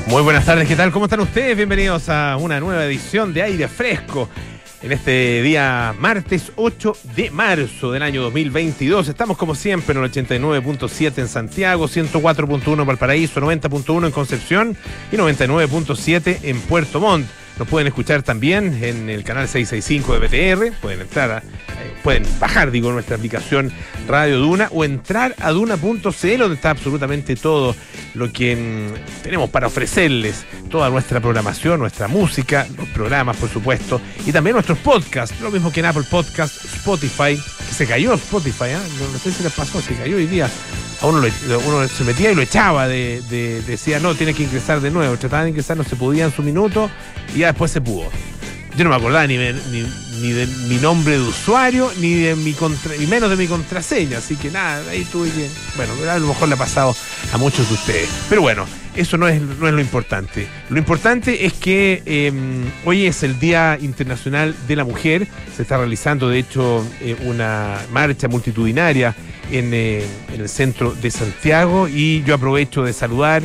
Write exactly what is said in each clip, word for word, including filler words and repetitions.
Muy buenas tardes, ¿qué tal? ¿Cómo están ustedes? Bienvenidos a una nueva edición de Aire Fresco. En este día martes ocho de marzo del año dos mil veintidós. Estamos como siempre en el ochenta y nueve punto siete en Santiago, ciento cuatro punto uno en Valparaíso, noventa punto uno en Concepción y noventa y nueve punto siete en Puerto Montt. Nos pueden escuchar también en el canal seiscientos sesenta y cinco de B T R. Pueden entrar, a, eh, pueden bajar, digo, nuestra aplicación Radio Duna o entrar a duna punto c l, donde está absolutamente todo lo que mmm, tenemos para ofrecerles. Toda nuestra programación, nuestra música, los programas, por supuesto, y también nuestros podcasts. Lo mismo que en Apple Podcasts, Spotify, que se cayó Spotify, ¿eh? no, no sé si les pasó, se cayó hoy día. A uno, lo, uno se metía y lo echaba, de, de, decía, no, tiene que ingresar de nuevo. Trataban de ingresar, no se podía en su minuto, y ya después se pudo. Yo no me acordaba ni, ni, ni de mi nombre de usuario, ni de mi contra, ni menos de mi contraseña, así que nada, ahí tuve que... Bueno, a lo mejor le ha pasado a muchos de ustedes. Pero bueno, eso no es, no es lo importante. Lo importante es que eh, hoy es el Día Internacional de la Mujer. Se está realizando, de hecho, eh, una marcha multitudinaria en, eh, en el centro de Santiago, y yo aprovecho de saludar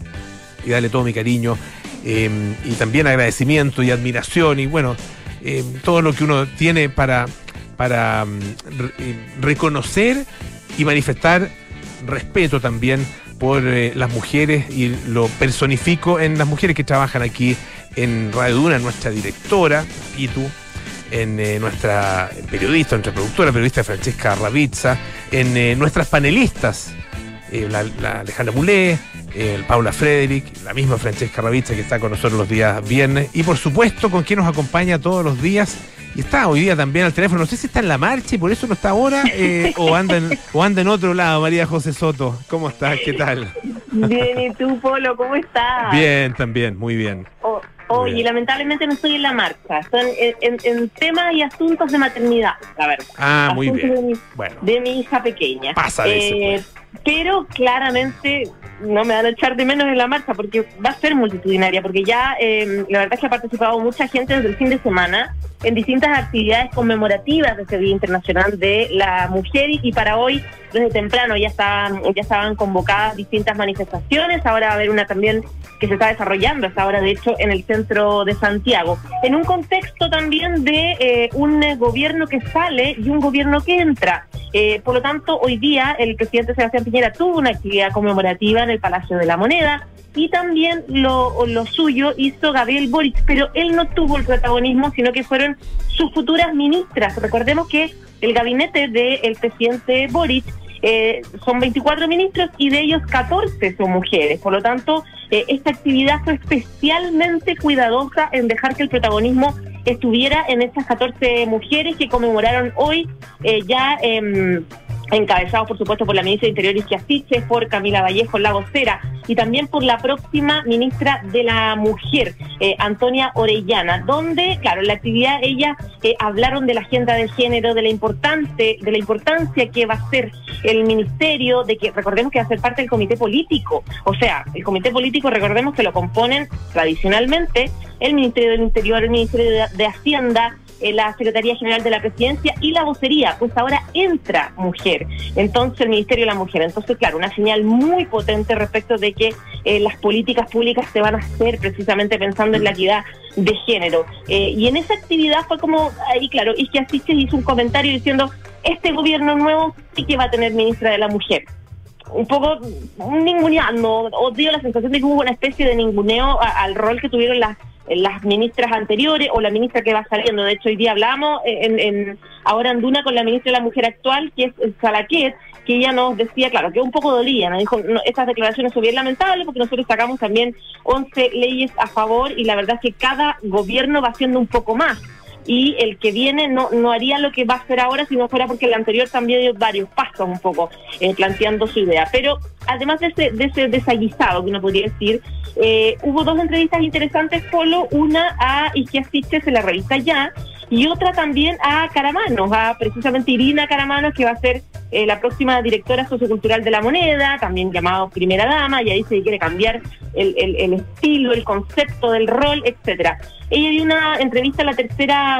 y darle todo mi cariño eh, y también agradecimiento y admiración y bueno, eh, todo lo que uno tiene para, para re, reconocer y manifestar respeto también por eh, las mujeres, y lo personifico en las mujeres que trabajan aquí en Radio Duna, en nuestra directora, Pitu, en eh, nuestra periodista, nuestra productora, periodista Francesca Ravizza, en eh, nuestras panelistas, eh, la, la Alejandra Mulé, eh, el Paula Frederick, la misma Francesca Ravizza que está con nosotros los días viernes, y por supuesto con quien nos acompaña todos los días, y está hoy día también al teléfono, no sé si está en la marcha y por eso no está ahora, eh, o, anda en, o anda en otro lado. María José Soto, ¿cómo estás? ¿Qué tal? Bien, ¿y tú, Polo, cómo estás? Bien, también, muy bien. Oh. Oye, oh, lamentablemente no estoy en la marcha, son en, en, en temas y asuntos de maternidad, la verdad. Ah, muy bien. De mi, bueno. de mi hija pequeña. Pasa de eh, ese, pues. Pero claramente no me van a echar de menos en la marcha, porque va a ser multitudinaria, porque ya eh, la verdad es que ha participado mucha gente desde el fin de semana en distintas actividades conmemorativas de este Día Internacional de la Mujer, y para hoy, desde temprano, ya estaban, ya estaban convocadas distintas manifestaciones. Ahora va a haber una también que se está desarrollando hasta ahora, de hecho, en el centro de Santiago, en un contexto también de eh, un gobierno que sale y un gobierno que entra. Eh, por lo tanto, hoy día el presidente Sebastián Piñera tuvo una actividad conmemorativa en el Palacio de la Moneda, y también lo, lo suyo hizo Gabriel Boric, pero él no tuvo el protagonismo, sino que fueron sus futuras ministras. Recordemos que el gabinete del presidente Boric eh, son veinticuatro ministros, y de ellos catorce son mujeres. Por lo tanto, eh, esta actividad fue especialmente cuidadosa en dejar que el protagonismo estuviera en estas catorce mujeres que conmemoraron hoy, eh, ya eh, encabezados por supuesto por la ministra de Interior Isquia Siches, por Camila Vallejo, la vocera, y también por la próxima ministra de la Mujer, eh, Antonia Orellana, donde, claro, en la actividad ellas eh, hablaron de la agenda de género, de la importante, de la importancia que va a ser el ministerio, de que recordemos que va a ser parte del comité político. O sea, el comité político, recordemos que lo componen tradicionalmente el Ministerio del Interior, el Ministerio de, de Hacienda, la Secretaría General de la Presidencia y la vocería. Pues ahora entra mujer, entonces el Ministerio de la Mujer. Entonces, claro, una señal muy potente respecto de que eh, las políticas públicas se van a hacer precisamente pensando en la equidad de género. Eh, y en esa actividad fue como, ahí claro, Isquia Siches hizo un comentario diciendo, este gobierno nuevo sí que va a tener ministra de la Mujer. Un poco ninguneando, o dio la sensación de que hubo una especie de ninguneo a, al rol que tuvieron las las ministras anteriores o la ministra que va saliendo. De hecho, hoy día hablamos en, en ahora en Duna con la ministra de la Mujer actual, que es Salaquet, que ella nos decía, claro, que un poco dolía, nos dijo, no, estas declaraciones son bien lamentables porque nosotros sacamos también once leyes a favor, y la verdad es que cada gobierno va haciendo un poco más, y el que viene no no haría lo que va a hacer ahora si no fuera porque el anterior también dio varios pasos un poco eh, planteando su idea. Pero además de ese, de ese desaguisado que uno podría decir, eh, hubo dos entrevistas interesantes, Polo, una a Isquia Siches en la revista Ya, y otra también a Caramanos, a precisamente Irina Caramanos, que va a ser eh, la próxima directora sociocultural de La Moneda, también llamado primera dama, y ahí se quiere cambiar el, el, el estilo, el concepto del rol, etcétera. Ella dio una entrevista a la tercera,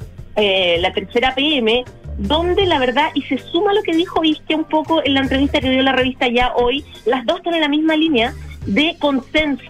eh, la tercera P M, donde la verdad, y se suma lo que dijo Isquia un poco en la entrevista que dio la revista Ya hoy, las dos están en la misma línea de consensos,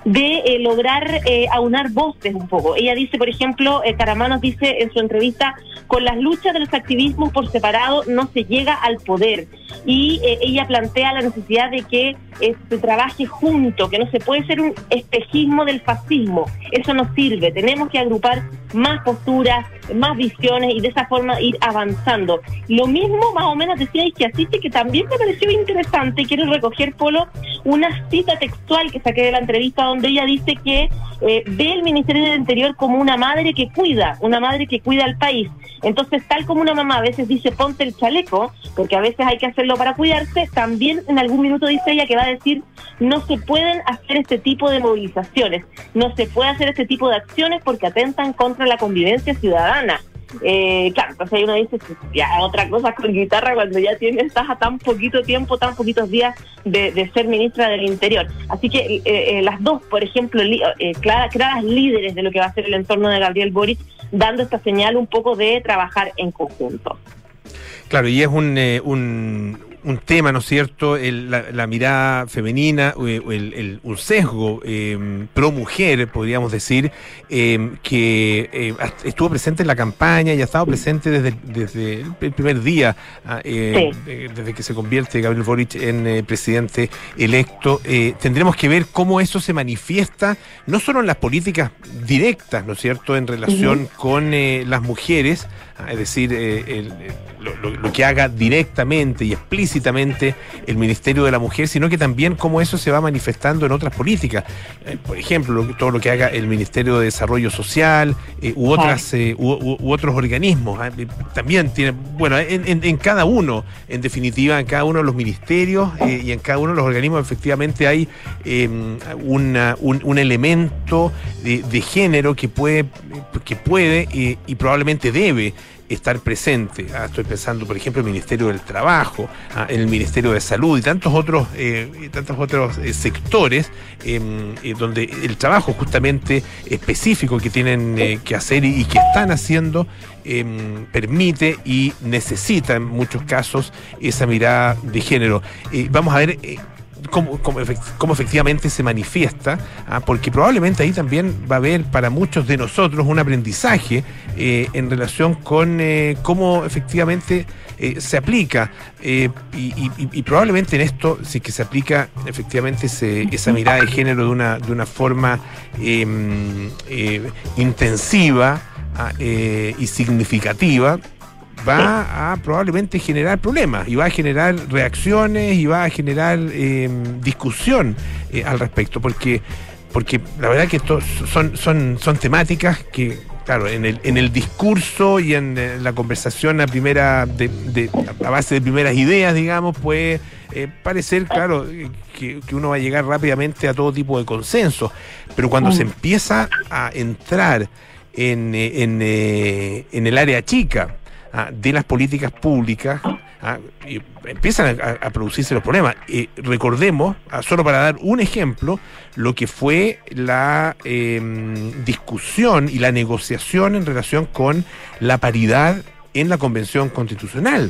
de eh, lograr eh, aunar voces un poco. Ella dice, por ejemplo, eh, Caramanos dice en su entrevista, con las luchas de los activismos por separado no se llega al poder. Y eh, ella plantea la necesidad de que eh, se trabaje junto, que no se puede ser un espejismo del fascismo. Eso no sirve. Tenemos que agrupar más posturas, más visiones y de esa forma ir avanzando. Lo mismo más o menos decía Izquiasiste, que también me pareció interesante. Quiero recoger, Polo, una cita textual que saqué de la entrevista donde ella dice que eh, ve el Ministerio del Interior como una madre que cuida, una madre que cuida al país. Entonces, tal como una mamá a veces dice ponte el chaleco, porque a veces hay que hacerlo para cuidarse, también en algún minuto dice ella que va a decir no se pueden hacer este tipo de movilizaciones, no se puede hacer este tipo de acciones porque atentan contra la convivencia ciudadana. Eh, claro, entonces ahí uno dice, ya otra cosa con guitarra cuando ya tienes, estás a tan poquito tiempo, tan poquitos días de, de ser ministra del Interior. Así que eh, eh, las dos, por ejemplo, li, eh, claras, claras líderes de lo que va a ser el entorno de Gabriel Boric, dando esta señal un poco de trabajar en conjunto. Claro, y es un, eh, un, un tema, ¿no es cierto?, el, la, la mirada femenina, el, el, un sesgo eh, pro mujer, podríamos decir, eh, que eh, estuvo presente en la campaña y ha estado presente desde, desde el primer día, eh, sí. eh, desde que se convierte Gabriel Boric en eh, presidente electo. Eh, tendremos que ver cómo eso se manifiesta, no solo en las políticas directas, ¿no es cierto?, en relación uh-huh. con eh, las mujeres, es decir, eh, el, lo, lo, lo que haga directamente y explícitamente el Ministerio de la Mujer, sino que también cómo eso se va manifestando en otras políticas. Eh, por ejemplo, todo lo que haga el Ministerio de Desarrollo Social eh, u otras eh, u, u, u otros organismos. Eh, también tiene, bueno, en, en, en cada uno, en definitiva, en cada uno de los ministerios eh, y en cada uno de los organismos, efectivamente hay eh, una, un, un elemento de, de género que puede, que puede eh, y probablemente debe estar presente. Ah, estoy pensando, por ejemplo, en el Ministerio del Trabajo, ah, en el Ministerio de Salud y tantos otros, eh, tantos otros eh, sectores eh, eh, donde el trabajo justamente específico que tienen eh, que hacer y, y que están haciendo eh, permite y necesita en muchos casos esa mirada de género. Eh, vamos a ver eh, Cómo, cómo, cómo efectivamente se manifiesta, ¿ah? Porque probablemente ahí también va a haber para muchos de nosotros un aprendizaje eh, en relación con eh, cómo efectivamente eh, se aplica eh, y, y, y probablemente en esto, si es que se aplica efectivamente ese, esa mirada de género de una, de una forma eh, eh, intensiva eh, y significativa, va a probablemente generar problemas y va a generar reacciones y va a generar eh, discusión eh, al respecto, porque porque la verdad que esto son son son temáticas que, claro, en el en el discurso y en, en la conversación a primera de, de a base de primeras ideas, digamos, puede eh, parecer, claro, que, que uno va a llegar rápidamente a todo tipo de consenso, pero cuando se empieza a entrar en en, en, en el área chica de las políticas públicas, ah, y empiezan a, a producirse los problemas. Eh, recordemos, ah, solo para dar un ejemplo, lo que fue la eh, discusión y la negociación en relación con la paridad en la Convención Constitucional.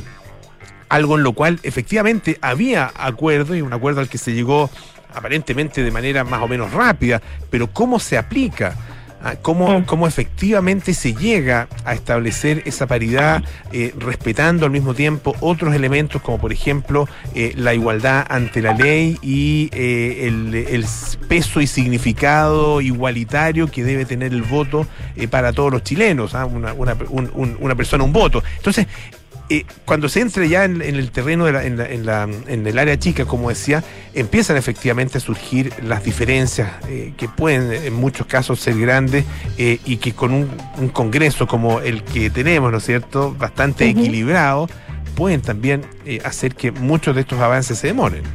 Algo en lo cual efectivamente había acuerdo, y un acuerdo al que se llegó aparentemente de manera más o menos rápida, pero ¿cómo se aplica? Cómo, cómo efectivamente se llega a establecer esa paridad eh, respetando al mismo tiempo otros elementos como por ejemplo eh, la igualdad ante la ley y eh, el, el peso y significado igualitario que debe tener el voto eh, para todos los chilenos, ¿ah? una, una, un, un, una persona, un voto. Entonces, Eh, cuando se entre ya en, en el terreno, de la, en, la, en, la, en el área chica, como decía, empiezan efectivamente a surgir las diferencias eh, que pueden en muchos casos ser grandes eh, y que con un, un Congreso como el que tenemos, ¿no es cierto?, bastante uh-huh. equilibrado, pueden también eh, hacer que muchos de estos avances se demoren.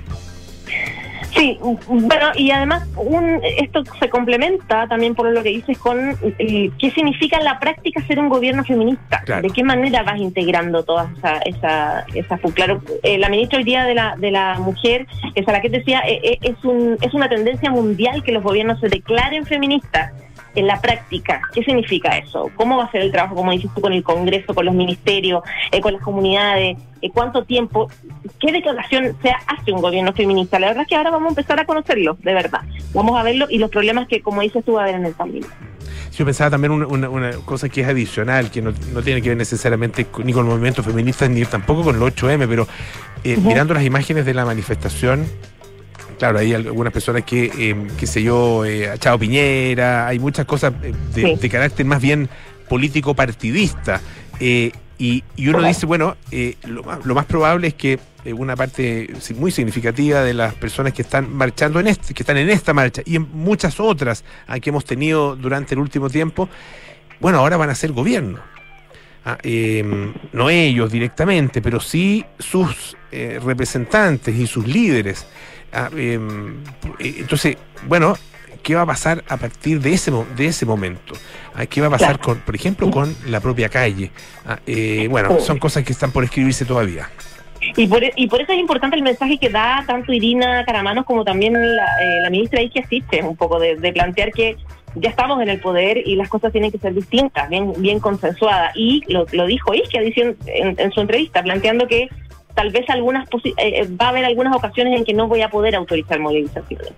Sí, bueno, y además un, esto se complementa también por lo que dices con eh, qué significa en la práctica ser un gobierno feminista, claro. De qué manera vas integrando todas esa, esa, esa claro, eh, la ministra hoy día de la de la mujer, esa la que decía, eh, eh, es un es una tendencia mundial que los gobiernos se declaren feministas. en la práctica, ¿qué significa eso? ¿Cómo va a ser el trabajo, como dices tú, con el Congreso, con los ministerios, eh, con las comunidades? Eh, ¿Cuánto tiempo? ¿Qué declaración se hace un gobierno feminista? La verdad es que ahora vamos a empezar a conocerlo, de verdad. Vamos a verlo y los problemas que, como dices tú, va a haber en el camino. Yo pensaba también una, una, una cosa que es adicional, que no, no tiene que ver necesariamente con, ni con el movimiento feminista, ni tampoco con el ocho eme, pero eh, uh-huh. mirando las imágenes de la manifestación, claro, hay algunas personas que, eh, qué sé yo, eh, a Chao Piñera, hay muchas cosas de, sí. de carácter más bien político-partidista. Eh, y, y uno dice, bueno, eh, lo, más, lo más probable es que eh, una parte muy significativa de las personas que están marchando en este, que están en esta marcha y en muchas otras ah, que hemos tenido durante el último tiempo, bueno, ahora van a ser gobierno. Ah, eh, no ellos directamente, pero sí sus eh, representantes y sus líderes. Ah, eh, entonces, bueno, ¿qué va a pasar a partir de ese de ese momento? Ah, ¿qué va a pasar, con, por ejemplo, con la propia calle? Ah, eh, bueno, son cosas que están por escribirse todavía. Y por, y por eso es importante el mensaje que da tanto Irina Caramanos como también la, eh, la ministra Ixia Siches, un poco de, de plantear que ya estamos en el poder y las cosas tienen que ser distintas, bien bien consensuadas. Y lo, lo dijo Ixia diciendo en, en su entrevista, planteando que tal vez algunas posi- eh, va a haber algunas ocasiones en que no voy a poder autorizar movilizaciones.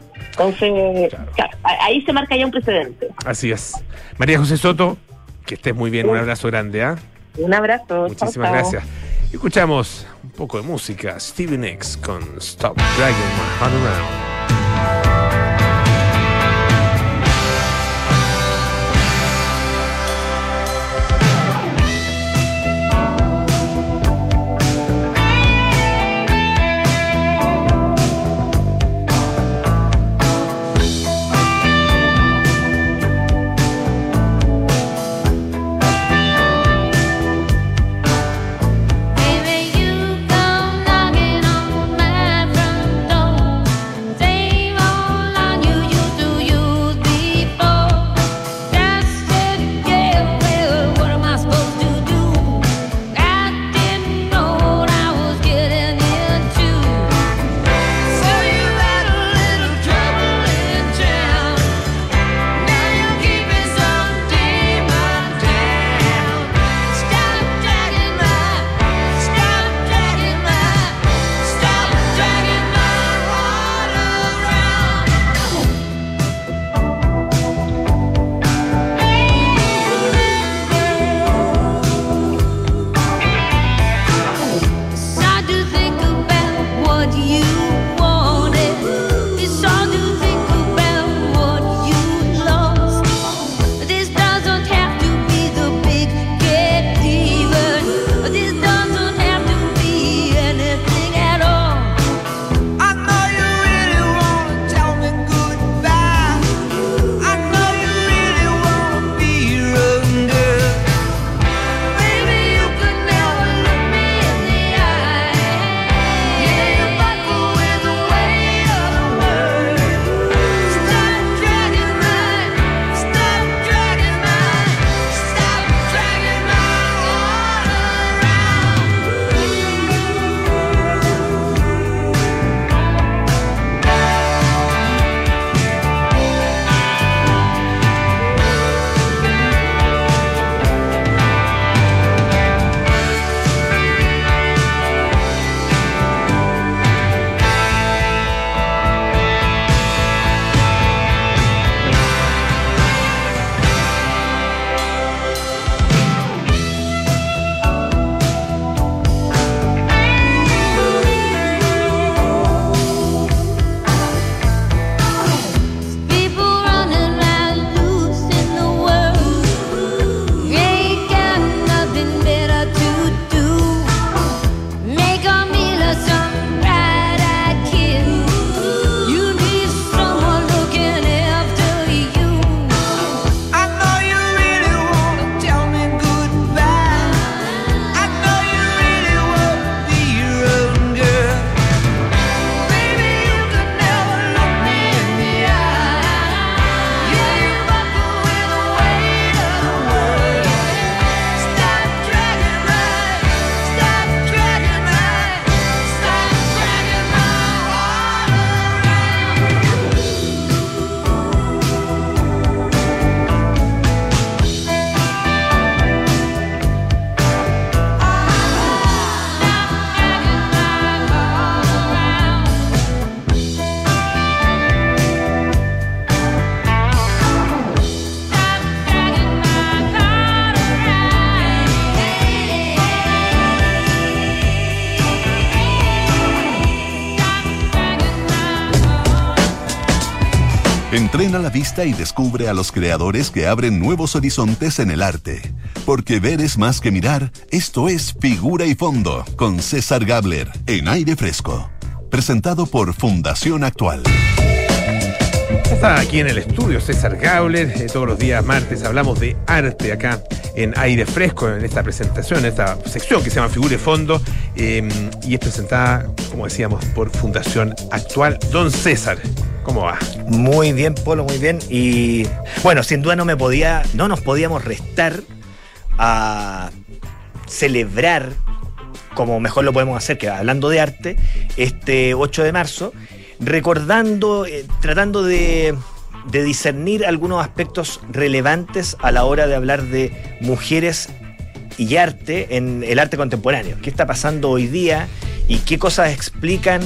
Entonces, claro. Claro, ahí se marca ya un precedente. Así es. María José Soto, que estés muy bien, un abrazo grande, ¿ah? ¿eh? Un abrazo. Muchísimas chao, chao. gracias. Escuchamos un poco de música, Stevie Nicks con Stop Dragging My Heart Around. Baby, you come knocking on my front door. Entrena la vista y descubre a los creadores que abren nuevos horizontes en el arte. Porque ver es más que mirar. Esto es Figura y Fondo con César Gabler en Aire Fresco. Presentado por Fundación Actual. Está aquí en el estudio César Gabler. Eh, todos los días martes hablamos de arte acá en Aire Fresco, en esta presentación, en esta sección que se llama Figura y Fondo, eh, y es presentada, como decíamos, por Fundación Actual. Don César, ¿cómo va? Muy bien, Polo, muy bien. Y bueno, sin duda no me podía, no nos podíamos restar a celebrar, como mejor lo podemos hacer, que hablando de arte, este ocho de marzo, recordando, eh, tratando de, de discernir algunos aspectos relevantes a la hora de hablar de mujeres y arte en el arte contemporáneo. ¿Qué está pasando hoy día y qué cosas explican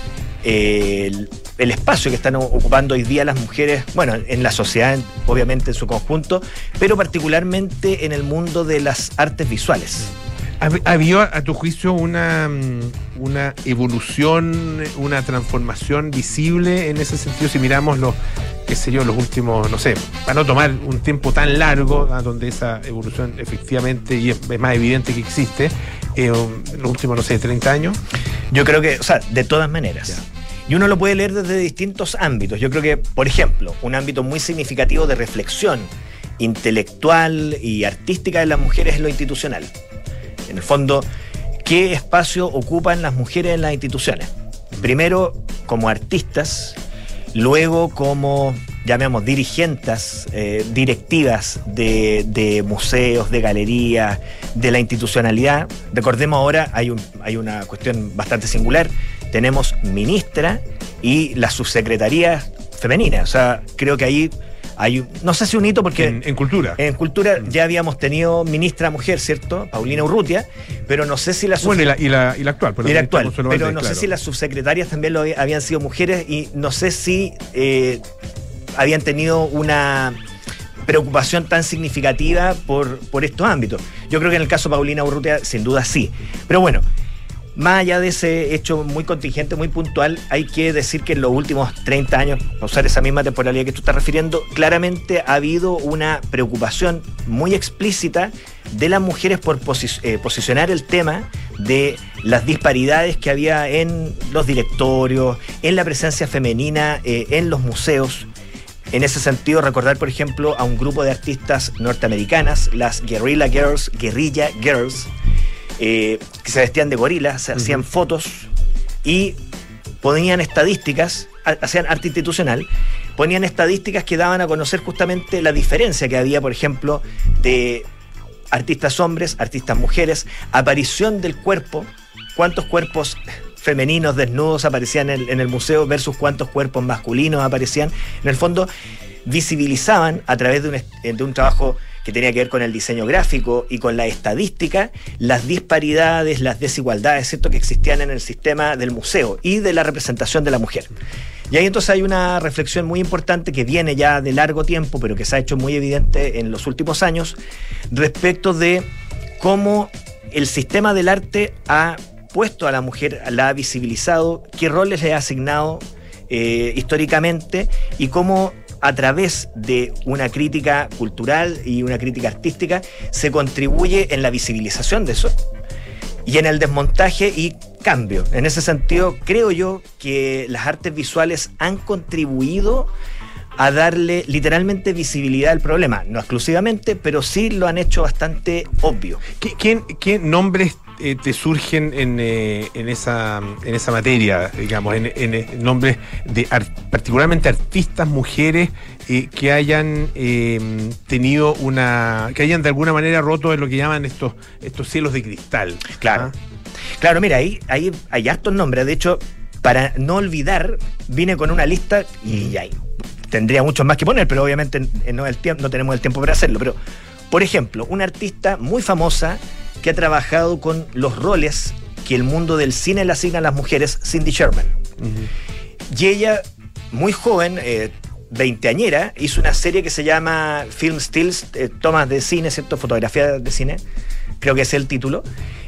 eh, el, el espacio que están ocupando hoy día las mujeres, bueno, en la sociedad obviamente en su conjunto, pero particularmente en el mundo de las artes visuales? ¿Había, a tu juicio, una, una evolución, una transformación visible en ese sentido? Si miramos los, qué sé yo, los últimos, no sé, para no tomar un tiempo tan largo, ¿no?, donde esa evolución efectivamente, y es, es más evidente que existe, eh, los últimos, no sé, treinta años. Yo creo que, o sea, de todas maneras. Ya. Y uno lo puede leer desde distintos ámbitos. Yo creo que, por ejemplo, un ámbito muy significativo de reflexión intelectual y artística de las mujeres es lo institucional. En el fondo, ¿qué espacio ocupan las mujeres en las instituciones? Primero, como artistas, luego como, llamemos, dirigentes, eh, directivas de, de museos, de galerías, de la institucionalidad. Recordemos ahora, hay, un, hay una cuestión bastante singular. Tenemos ministra y las subsecretarías femeninas. O sea, creo que ahí hay, no sé si un hito, porque en, en cultura en cultura ya habíamos tenido ministra mujer, ¿cierto? Paulina Urrutia, pero no sé si la bueno, y la, y la, y la actual, pero, y la actual, pero pero no claro. sé si las subsecretarias también lo habían sido mujeres, y no sé si eh, habían tenido una preocupación tan significativa por, por estos ámbitos. Yo creo que en el caso de Paulina Urrutia sin duda sí, pero bueno, más allá de ese hecho muy contingente, muy puntual, hay que decir que en los últimos treinta años, para usar esa misma temporalidad que tú estás refiriendo, claramente ha habido una preocupación muy explícita de las mujeres por posi- eh, posicionar el tema de las disparidades que había en los directorios, en la presencia femenina, eh, en los museos. En ese sentido, recordar, por ejemplo, a un grupo de artistas norteamericanas, las Guerrilla Girls, Guerrilla Girls, Eh, que se vestían de gorilas, se hacían uh-huh. fotos y ponían estadísticas, hacían arte institucional, ponían estadísticas que daban a conocer justamente la diferencia que había, por ejemplo, de artistas hombres, artistas mujeres, aparición del cuerpo, cuántos cuerpos femeninos desnudos aparecían en el, en el museo versus cuántos cuerpos masculinos aparecían. En el fondo, visibilizaban a través de un, de un trabajo que tenía que ver con el diseño gráfico y con la estadística, las disparidades, las desigualdades, ¿cierto?, que existían en el sistema del museo y de la representación de la mujer. Y ahí entonces hay una reflexión muy importante que viene ya de largo tiempo, pero que se ha hecho muy evidente en los últimos años, respecto de cómo el sistema del arte ha puesto a la mujer, la ha visibilizado, qué roles le ha asignado eh, históricamente, y cómo a través de una crítica cultural y una crítica artística se contribuye en la visibilización de eso y en el desmontaje y cambio. En ese sentido, creo yo que las artes visuales han contribuido a darle literalmente visibilidad al problema, no exclusivamente, pero sí lo han hecho bastante obvio. ¿Qué, qué, qué nombres eh, te surgen en, eh, en, esa, en esa materia, digamos, en, en, en nombres de art, particularmente artistas mujeres eh, que hayan eh, tenido una, que hayan de alguna manera roto en lo que llaman estos, estos cielos de cristal? Claro, ¿Ah? claro, mira, ahí, ahí hay hartos nombres. De hecho, para no olvidar, vine con una lista y hay, tendría muchos más que poner, pero obviamente no, el tiempo, no tenemos el tiempo para hacerlo. Pero, por ejemplo, una artista muy famosa que ha trabajado con los roles que el mundo del cine le asigna a las mujeres, Cindy Sherman. Uh-huh. Y ella, muy joven, eh, veinteañera, hizo una serie que se llama Film Stills, eh, tomas de cine, ¿cierto? Fotografía de cine, creo que es el título.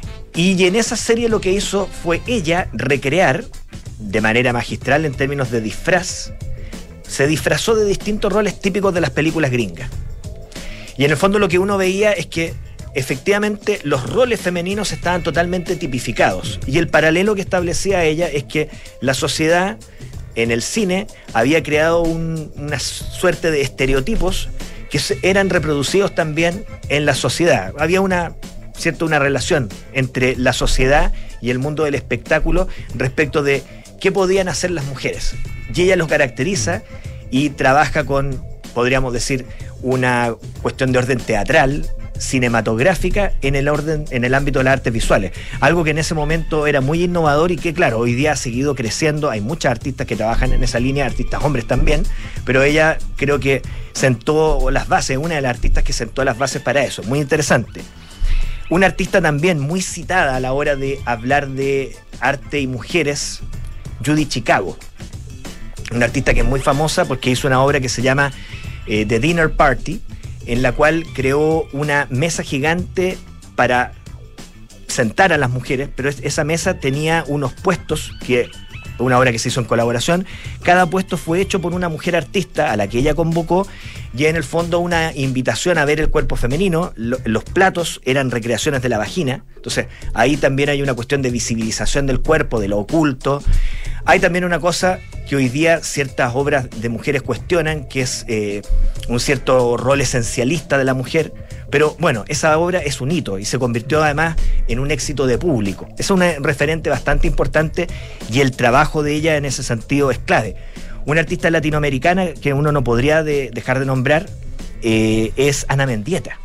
Y en esa serie lo que hizo fue ella recrear de manera magistral en términos de disfraz se disfrazó de distintos roles típicos de las películas gringas. Y en el fondo lo que uno veía es que efectivamente los roles femeninos estaban totalmente tipificados. Y el paralelo que establecía ella es que la sociedad en el cine había creado un, una suerte de estereotipos que eran reproducidos también en la sociedad. Había una, cierto, una relación entre la sociedad y el mundo del espectáculo respecto de qué podían hacer las mujeres. Y ella los caracteriza y trabaja con, podríamos decir, una cuestión de orden teatral, cinematográfica en el orden, en el ámbito de las artes visuales. Algo que en ese momento era muy innovador y que, claro, hoy día ha seguido creciendo. Hay muchas artistas que trabajan en esa línea, artistas hombres también, pero ella creo que sentó las bases, una de las artistas que sentó las bases para eso. Muy interesante. Una artista también muy citada a la hora de hablar de arte y mujeres, Judy Chicago. Una artista que es muy famosa porque hizo una obra que se llama eh, The Dinner Party, en la cual creó una mesa gigante para sentar a las mujeres, pero esa mesa tenía unos puestos, que una obra que se hizo en colaboración. Cada puesto fue hecho por una mujer artista a la que ella convocó, y en el fondo una invitación a ver el cuerpo femenino. Los platos eran recreaciones de la vagina, entonces ahí también hay una cuestión de visibilización del cuerpo, de lo oculto. Hay también una cosa que hoy día ciertas obras de mujeres cuestionan, que es eh, un cierto rol esencialista de la mujer, pero bueno, esa obra es un hito y se convirtió además en un éxito de público. Es un referente bastante importante y el trabajo de ella en ese sentido es clave. Una artista latinoamericana que uno no podría de, dejar de nombrar eh, es Ana Mendieta,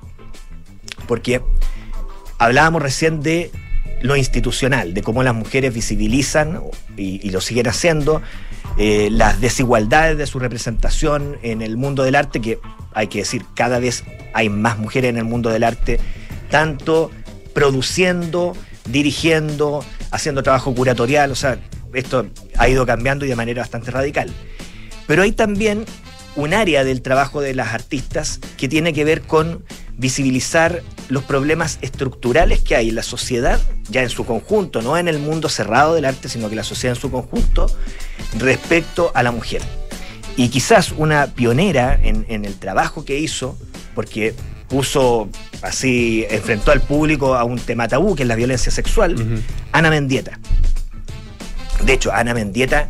porque hablábamos recién de lo institucional, de cómo las mujeres visibilizan y, y lo siguen haciendo, eh, las desigualdades de su representación en el mundo del arte, que hay que decir, cada vez hay más mujeres en el mundo del arte, tanto produciendo, dirigiendo, haciendo trabajo curatorial. O sea, esto ha ido cambiando y de manera bastante radical. Pero hay también un área del trabajo de las artistas que tiene que ver con visibilizar los problemas estructurales que hay en la sociedad, ya en su conjunto, no en el mundo cerrado del arte, sino que la sociedad en su conjunto, respecto a la mujer. Y quizás una pionera en, en el trabajo que hizo, porque puso así, enfrentó al público a un tema tabú, que es la violencia sexual, uh-huh. Ana Mendieta. De hecho, Ana Mendieta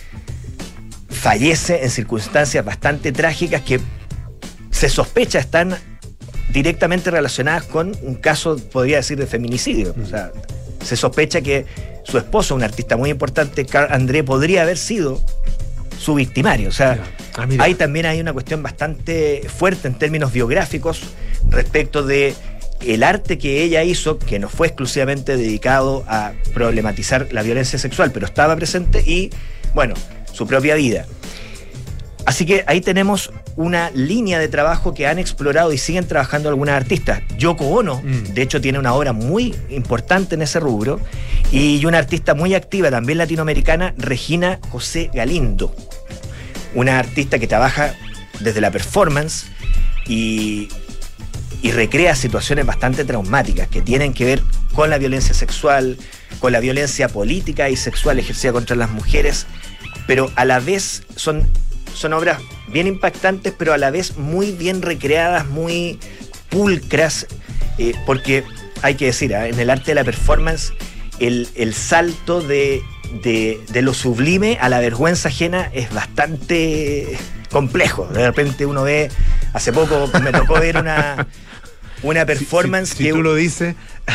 fallece en circunstancias bastante trágicas que se sospecha están directamente relacionadas con un caso, podría decir, de feminicidio. O sea, se sospecha que su esposo, un artista muy importante, Carl André, podría haber sido su victimario. O sea, ah, ahí también hay una cuestión bastante fuerte en términos biográficos respecto de el arte que ella hizo, que no fue exclusivamente dedicado a problematizar la violencia sexual, pero estaba presente, y, bueno, su propia vida. Así que ahí tenemos una línea de trabajo que han explorado y siguen trabajando algunas artistas. Yoko Ono, mm. de hecho, tiene una obra muy importante en ese rubro, y una artista muy activa, también latinoamericana, Regina José Galindo, una artista que trabaja desde la performance y, y recrea situaciones bastante traumáticas que tienen que ver con la violencia sexual, con la violencia política y sexual ejercida contra las mujeres, pero a la vez son... Son obras bien impactantes, pero a la vez muy bien recreadas, muy pulcras, eh, porque hay que decir, ¿eh? en el arte de la performance, el, el salto de, de, de lo sublime a la vergüenza ajena es bastante complejo. De repente uno ve, hace poco me tocó ver una, una performance si, si, que... Si tú lo dices...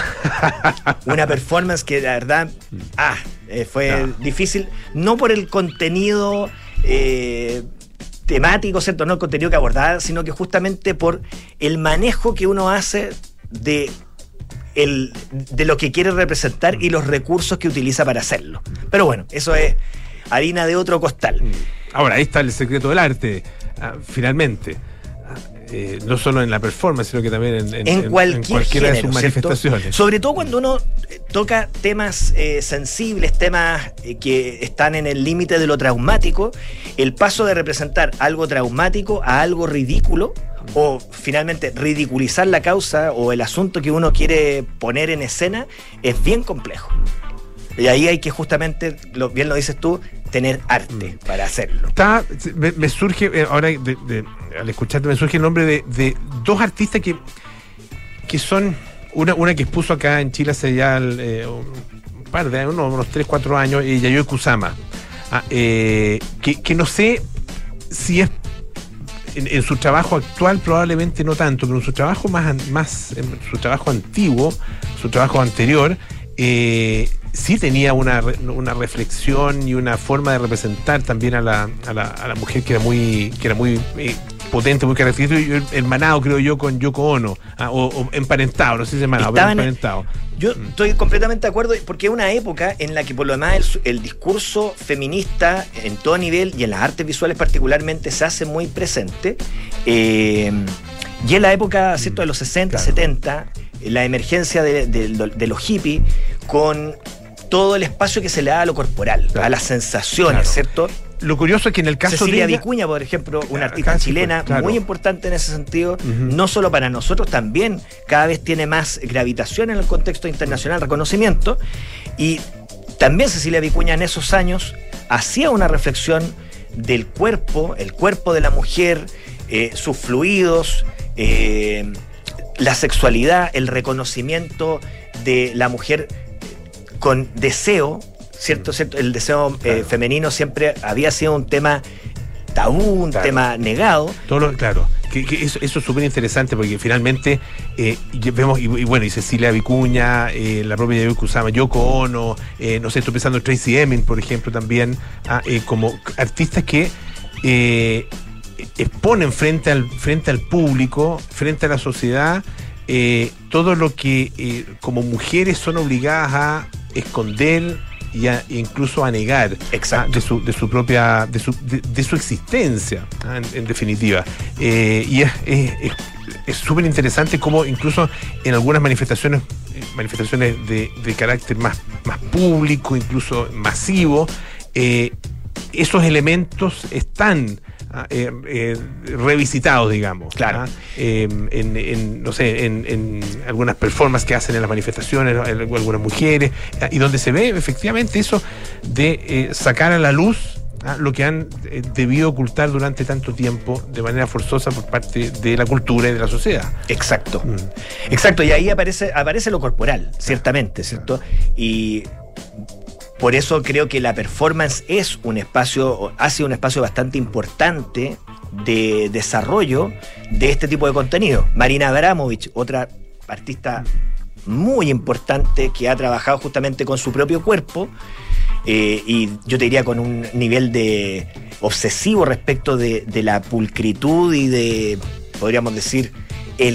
Una performance que la verdad ah, eh, fue no. difícil, no por el contenido... Eh, temático, ¿cierto? No el contenido que abordaba, sino que justamente por el manejo que uno hace de, el, de lo que quiere representar y los recursos que utiliza para hacerlo. Pero bueno, eso es harina de otro costal. Ahora, ahí está el secreto del arte, ah, finalmente. Eh, no solo en la performance, sino que también en, en, en, cualquier en cualquiera género, de sus manifestaciones. ¿cierto? Sobre todo cuando uno toca temas eh, sensibles, temas eh, que están en el límite de lo traumático, el paso de representar algo traumático a algo ridículo, o finalmente ridiculizar la causa o el asunto que uno quiere poner en escena, es bien complejo. Y ahí hay que justamente, lo, bien lo dices tú, tener arte mm. para hacerlo. Está, me, me surge, eh, ahora de, de, al escucharte, me surge el nombre de, de dos artistas que, que son, una, una que expuso acá en Chile hace ya eh, un par de años, unos, unos tres, cuatro años, eh, Yayoi Kusama, ah, eh, que, que no sé si es En, en su trabajo actual probablemente no tanto, pero en su trabajo más, más en su trabajo antiguo, su trabajo anterior, eh, sí tenía una, una reflexión y una forma de representar también a la, a la, a la mujer que era muy, que era muy eh, potente, muy característico, hermanado, creo yo, con Yoko Ono, ah, o, o emparentado, no sé si es hermanado, pero emparentado. Yo mm. estoy completamente de acuerdo, porque es una época en la que por lo demás el, el discurso feminista en todo nivel y en las artes visuales particularmente se hace muy presente. Eh, y en la época, ¿cierto?, de los sesenta, claro. setenta, la emergencia de, de, de los hippies con todo el espacio que se le da a lo corporal, claro. a las sensaciones, claro. ¿cierto? Lo curioso es que en el caso Cecilia de ella, Vicuña, por ejemplo, una claro, artista chilena claro. muy importante en ese sentido, uh-huh. no solo para nosotros, también cada vez tiene más gravitación en el contexto internacional, reconocimiento, y también Cecilia Vicuña en esos años hacía una reflexión del cuerpo, el cuerpo de la mujer, eh, sus fluidos, eh, la sexualidad, el reconocimiento de la mujer con deseo, ¿cierto? ¿cierto? El deseo claro. eh, femenino siempre había sido un tema tabú, un claro. tema negado. Todo lo, claro, que, que eso, eso es súper interesante porque finalmente eh, vemos, y, y bueno, y Cecilia Vicuña, eh, la propia Yayoi Kusama, Yoko Ono, eh, no sé, estoy pensando en Tracy Emin, por ejemplo, también, ah, eh, como artistas que eh, exponen frente al, frente al público, frente a la sociedad, eh, todo lo que eh, como mujeres son obligadas a esconder y a, incluso a negar ah, de su de su propia de su de, de su existencia ah, en, en definitiva eh, y es súper interesante cómo incluso en algunas manifestaciones manifestaciones de, de carácter más más público, incluso masivo, eh, esos elementos están Eh, eh, revisitados, digamos, claro, ¿ah? eh, en, en, no sé, en, en algunas performances que hacen en las manifestaciones, en algunas mujeres, y donde se ve efectivamente eso de eh, sacar a la luz ¿ah? lo que han eh, debido ocultar durante tanto tiempo de manera forzosa por parte de la cultura y de la sociedad. Exacto, mm. exacto, y ahí aparece, aparece lo corporal, ciertamente, ¿cierto? Y por eso creo que la performance es un espacio, ha sido un espacio bastante importante de desarrollo de este tipo de contenido. Marina Abramović, otra artista muy importante que ha trabajado justamente con su propio cuerpo, eh, y yo te diría con un nivel de obsesivo respecto de, de la pulcritud y de, podríamos decir, el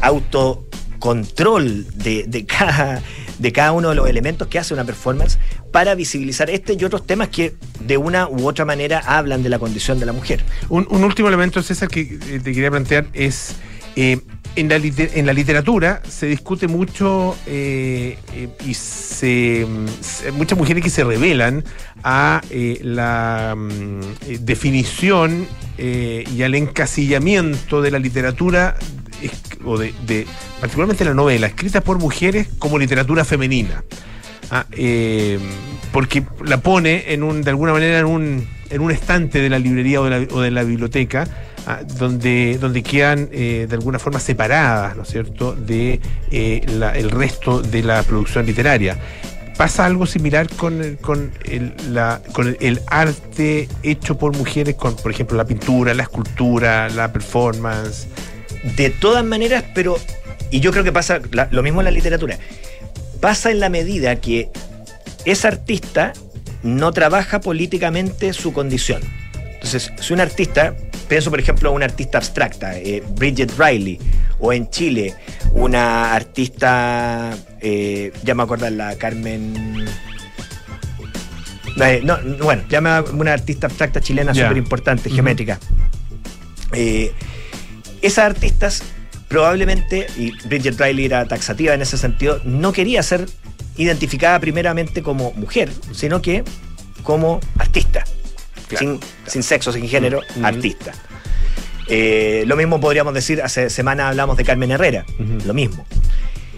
autocontrol de, de cada... de cada uno de los elementos que hace una performance para visibilizar este y otros temas que de una u otra manera hablan de la condición de la mujer. Un, un último elemento, César, que te quería plantear es eh, en, la liter, en la literatura se discute mucho eh, eh, y se, se muchas mujeres que se revelan a eh, la eh, definición eh, y al encasillamiento de la literatura o de, de particularmente la novela escrita por mujeres como literatura femenina, ah, eh, porque la pone en un de alguna manera en un en un estante de la librería o de la, o de la biblioteca, ah, donde donde quedan eh, de alguna forma separadas, ¿no es cierto?, de eh, la, el resto de la producción literaria. ¿Pasa algo similar con, con, el, la, con el, el arte hecho por mujeres, con por ejemplo la pintura, la escultura, la performance? De todas maneras, pero, y yo creo que pasa la, lo mismo en la literatura, pasa en la medida que esa artista no trabaja políticamente su condición. Entonces, si un artista, pienso por ejemplo una artista abstracta, eh, Bridget Riley, o en Chile, una artista, eh, ya me acuerdo, la Carmen... Eh, no, bueno, ya me una artista abstracta chilena yeah. súper importante, uh-huh. geométrica. Eh, Esas artistas probablemente, y Bridget Riley era taxativa en ese sentido, no quería ser identificada primeramente como mujer, sino que como artista, claro, sin, claro. sin sexo, sin género, uh-huh. artista. Eh, lo mismo podríamos decir, hace semanas hablamos de Carmen Herrera, uh-huh. lo mismo.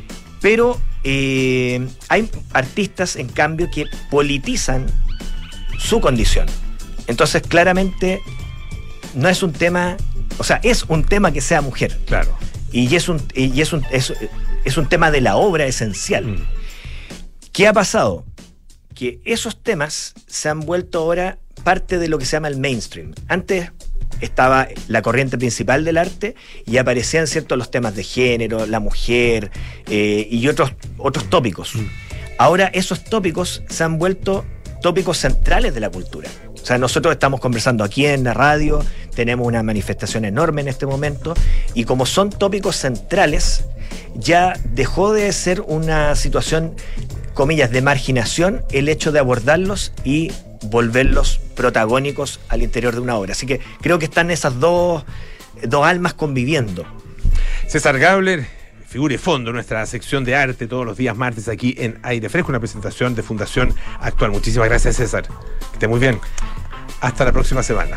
Pero eh, hay artistas, en cambio, que politizan su condición. Entonces, claramente, no es un tema, o sea, es un tema que sea mujer. Claro. Y es un, y es un, es, es un tema de la obra esencial. Mm. ¿Qué ha pasado? Que esos temas se han vuelto ahora parte de lo que se llama el mainstream. Antes estaba la corriente principal del arte y aparecían, ¿cierto?, los temas de género, la mujer eh, y otros, otros tópicos. Mm. Ahora esos tópicos se han vuelto tópicos centrales de la cultura. O sea, nosotros estamos conversando aquí en la radio, tenemos una manifestación enorme en este momento, y como son tópicos centrales, ya dejó de ser una situación, comillas, de marginación el hecho de abordarlos y volverlos protagónicos al interior de una obra. Así que creo que están esas dos, dos almas conviviendo. César Gabler, figura y fondo, nuestra sección de arte todos los días martes aquí en Aire Fresco, una presentación de Fundación Actual. Muchísimas gracias, César. Que esté muy bien. Hasta la próxima semana.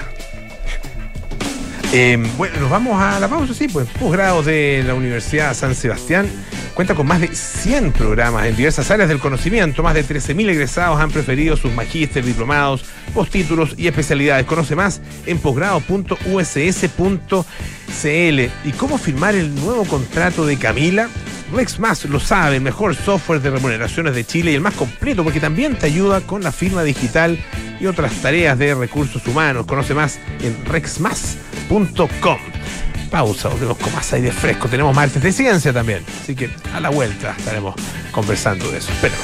Eh, bueno, nos vamos a la pausa, sí, pues posgrado de la Universidad San Sebastián cuenta con más de cien programas en diversas áreas del conocimiento. Más de trece mil egresados han preferido sus magísteres, diplomados, postítulos y especialidades. Conoce más en posgrado punto u s s punto c l. ¿Y cómo firmar el nuevo contrato de Camila? RexMás lo sabe, el mejor software de remuneraciones de Chile y el más completo, porque también te ayuda con la firma digital y otras tareas de recursos humanos. Conoce más en rexmas punto com. Pausa, volvemos con más Aire Fresco. Tenemos martes de ciencia también, así que a la vuelta estaremos conversando de eso. Espérenos.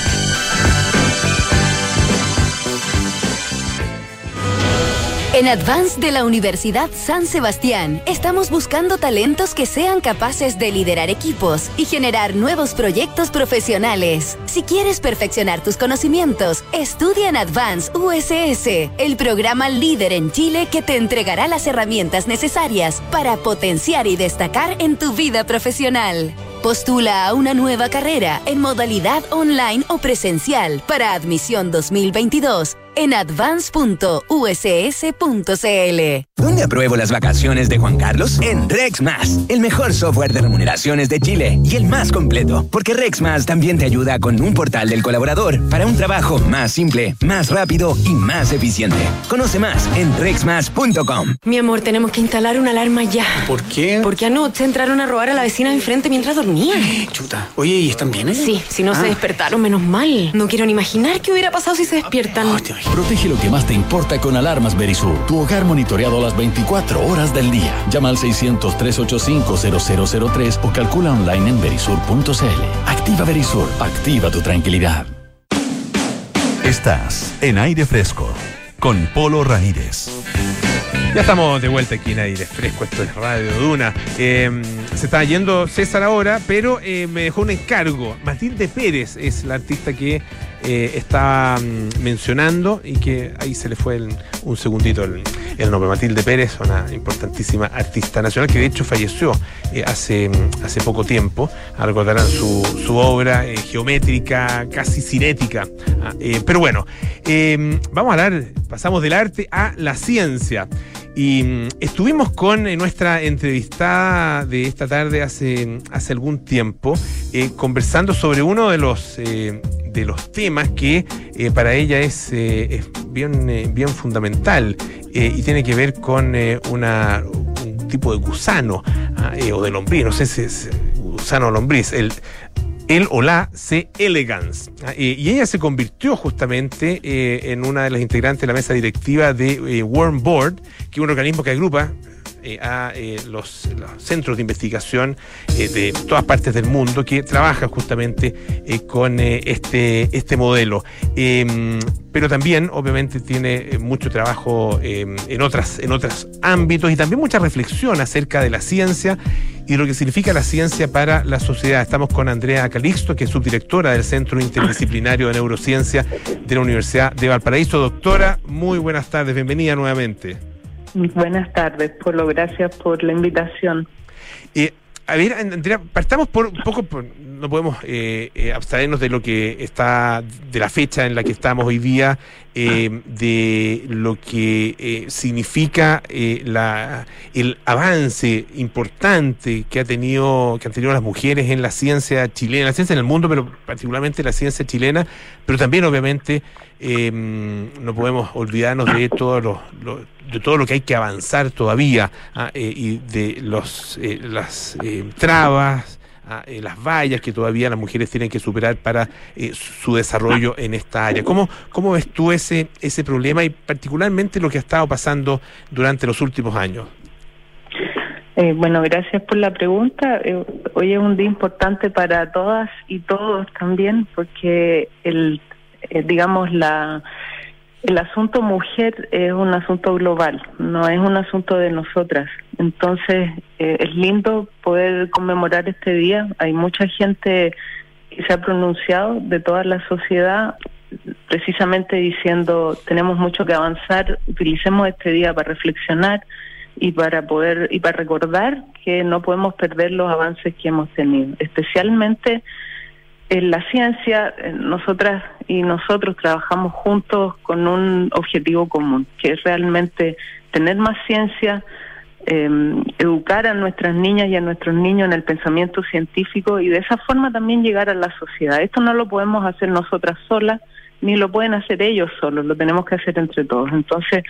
En Advance de la Universidad San Sebastián estamos buscando talentos que sean capaces de liderar equipos y generar nuevos proyectos profesionales. Si quieres perfeccionar tus conocimientos, estudia en Advance U S S, el programa líder en Chile que te entregará las herramientas necesarias para potenciar y destacar en tu vida profesional. Postula a una nueva carrera en modalidad online o presencial para admisión dos mil veintidós en advance punto u s s punto c l. ¿Dónde apruebo las vacaciones de Juan Carlos? En RexMás, el mejor software de remuneraciones de Chile y el más completo, porque RexMás también te ayuda con un portal del colaborador para un trabajo más simple, más rápido y más eficiente. Conoce más en rexmas punto com. Mi amor, tenemos que instalar una alarma ya. ¿Por qué? Porque anoche entraron a robar a la vecina de enfrente mientras dormía. Chuta. Oye, ¿y están bien, eh? Sí, si no ah. se despertaron, menos mal. No quiero ni imaginar qué hubiera pasado si se despiertan. Oh, Protege lo que más te importa con Alarmas Verisur. Tu hogar monitoreado las veinticuatro horas del día. Llama al seiscientos, trescientos ochenta y cinco, cero cero cero tres o calcula online en verisur punto c l. Activa Verisur. Activa tu tranquilidad. Estás en Aire Fresco con Polo Ramírez. Ya estamos de vuelta aquí en Aire Fresco, esto es Radio Duna. Eh, se está yendo César ahora, pero eh, me dejó un encargo. Matilde Pérez es la artista que eh, estaba mm, mencionando y que ahí se le fue el, un segundito el, el nombre. Matilde Pérez, una importantísima artista nacional que de hecho falleció eh, hace, hace poco tiempo. Recordarán su, su obra eh, geométrica, casi cinética. Ah, eh, pero bueno, eh, vamos a hablar, pasamos del arte a la ciencia. Y mm, estuvimos con eh, nuestra entrevistada de esta tarde hace, hace algún tiempo, eh, conversando sobre uno de los, eh, de los temas que eh, para ella es, eh, es bien, eh, bien fundamental eh, y tiene que ver con eh, una, un tipo de gusano ah, eh, o de lombriz, no sé si es gusano o lombriz, el... El o la C. elegans. Eh, y ella se convirtió justamente eh, en una de las integrantes de la mesa directiva de eh, Worm Board, que es un organismo que agrupa eh, a eh, los, los centros de investigación eh, de todas partes del mundo que trabajan justamente eh, con eh, este, este modelo. Eh, pero también, obviamente, tiene mucho trabajo eh, en, otras, en otros ámbitos y también mucha reflexión acerca de la ciencia y lo que significa la ciencia para la sociedad. Estamos con Andrea Calixto, que es subdirectora del Centro Interdisciplinario de Neurociencia de la Universidad de Valparaíso. Doctora, muy buenas tardes, bienvenida nuevamente. Buenas tardes, Polo, gracias por la invitación. Eh, a ver, Andrea, partamos por un poco, por, no podemos eh, eh, abstraernos de lo que está, de la fecha en la que estamos hoy día, eh, de lo que eh, significa eh, la, el avance importante que ha tenido, que han tenido las mujeres en la ciencia chilena, la ciencia en el mundo, pero particularmente la ciencia chilena, pero también obviamente eh, no podemos olvidarnos de todo lo, lo, de todo lo que hay que avanzar todavía, ah, eh, y de los eh, las eh, trabas, ah, eh, las vallas que todavía las mujeres tienen que superar para eh, su desarrollo en esta área. ¿Cómo, cómo ves tú ese, ese problema y particularmente lo que ha estado pasando durante los últimos años? Eh, bueno, gracias por la pregunta. Eh, hoy es un día importante para todas y todos también, porque el eh, digamos la el asunto mujer es un asunto global, no es un asunto de nosotras. Entonces eh, es lindo poder conmemorar este día. Hay mucha gente que se ha pronunciado de toda la sociedad, precisamente diciendo tenemos mucho que avanzar, utilicemos este día para reflexionar y para poder y para recordar que no podemos perder los avances que hemos tenido, especialmente en la ciencia. Nosotras y nosotros trabajamos juntos con un objetivo común, que es realmente tener más ciencia, eh, educar a nuestras niñas y a nuestros niños en el pensamiento científico y de esa forma también llegar a la sociedad. Esto no lo podemos hacer nosotras solas, ni lo pueden hacer ellos solos, lo tenemos que hacer entre todos. Entonces,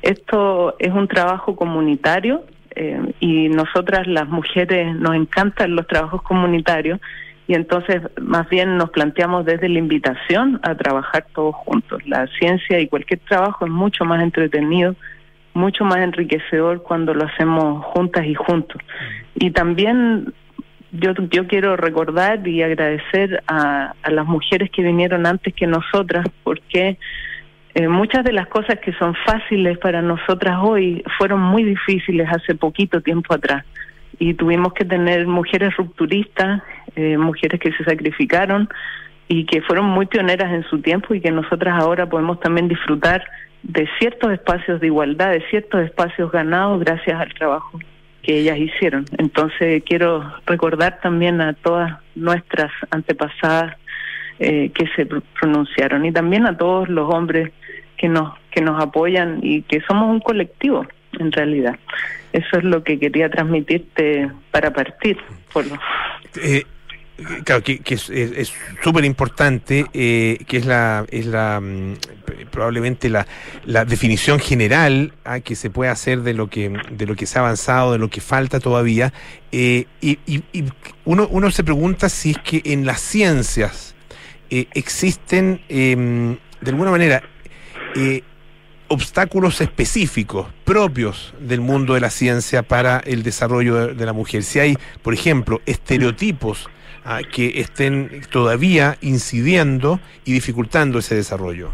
esto es un trabajo comunitario eh, y nosotras las mujeres nos encantan los trabajos comunitarios y entonces más bien nos planteamos desde la invitación a trabajar todos juntos. La ciencia y cualquier trabajo es mucho más entretenido, mucho más enriquecedor cuando lo hacemos juntas y juntos. Y también Yo, yo quiero recordar y agradecer a, a las mujeres que vinieron antes que nosotras, porque eh, muchas de las cosas que son fáciles para nosotras hoy fueron muy difíciles hace poquito tiempo atrás. Y tuvimos que tener mujeres rupturistas, eh, mujeres que se sacrificaron y que fueron muy pioneras en su tiempo y que nosotras ahora podemos también disfrutar de ciertos espacios de igualdad, de ciertos espacios ganados gracias al trabajo que ellas hicieron. Entonces quiero recordar también a todas nuestras antepasadas eh, que se pronunciaron y también a todos los hombres que nos que nos apoyan y que somos un colectivo en realidad. Eso es lo que quería transmitirte para partir. Por lo... eh, claro, que, que es súper importante, eh, que es la es la mm, probablemente la, la definición general ah, que se puede hacer de lo que de lo que se ha avanzado, de lo que falta todavía, eh, y, y, y uno uno se pregunta si es que en las ciencias eh, existen eh, de alguna manera eh, obstáculos específicos propios del mundo de la ciencia para el desarrollo de, de la mujer. Si hay, por ejemplo, estereotipos ah, que estén todavía incidiendo y dificultando ese desarrollo.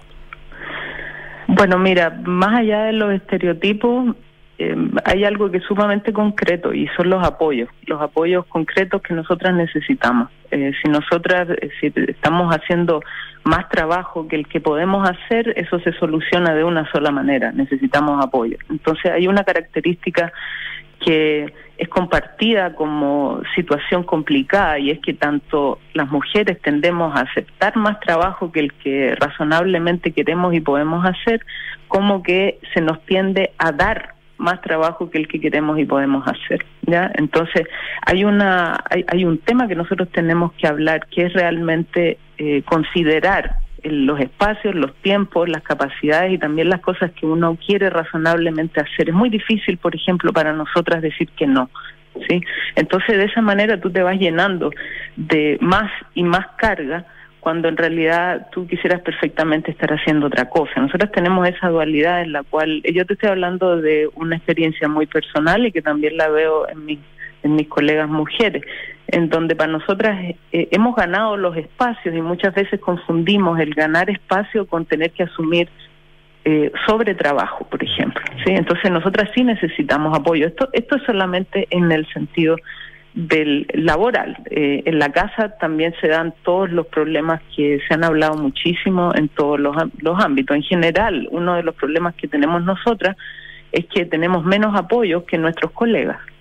Bueno, mira, más allá de los estereotipos, eh, hay algo que es sumamente concreto y son los apoyos, los apoyos concretos que nosotras necesitamos. Eh, si nosotras eh, si estamos haciendo más trabajo que el que podemos hacer, eso se soluciona de una sola manera, necesitamos apoyo. Entonces hay una característica que es compartida como situación complicada y es que tanto las mujeres tendemos a aceptar más trabajo que el que razonablemente queremos y podemos hacer, como que se nos tiende a dar más trabajo que el que queremos y podemos hacer, ¿ya? Entonces hay una hay, hay un tema que nosotros tenemos que hablar, que es realmente eh, considerar los espacios, los tiempos, las capacidades y también las cosas que uno quiere razonablemente hacer. Es muy difícil, por ejemplo, para nosotras decir que no, ¿sí? Entonces, de esa manera tú te vas llenando de más y más carga cuando en realidad tú quisieras perfectamente estar haciendo otra cosa. Nosotros tenemos esa dualidad en la cual, yo te estoy hablando de una experiencia muy personal y que también la veo en mis en mis colegas mujeres, en donde para nosotras eh, hemos ganado los espacios y muchas veces confundimos el ganar espacio con tener que asumir eh, sobre trabajo, por ejemplo, ¿sí? Entonces nosotras sí necesitamos apoyo. Esto esto es solamente en el sentido del laboral. Eh, en la casa también se dan todos los problemas que se han hablado muchísimo en todos los, los ámbitos. En general, uno de los problemas que tenemos nosotras es que tenemos menos apoyo que nuestros colegas.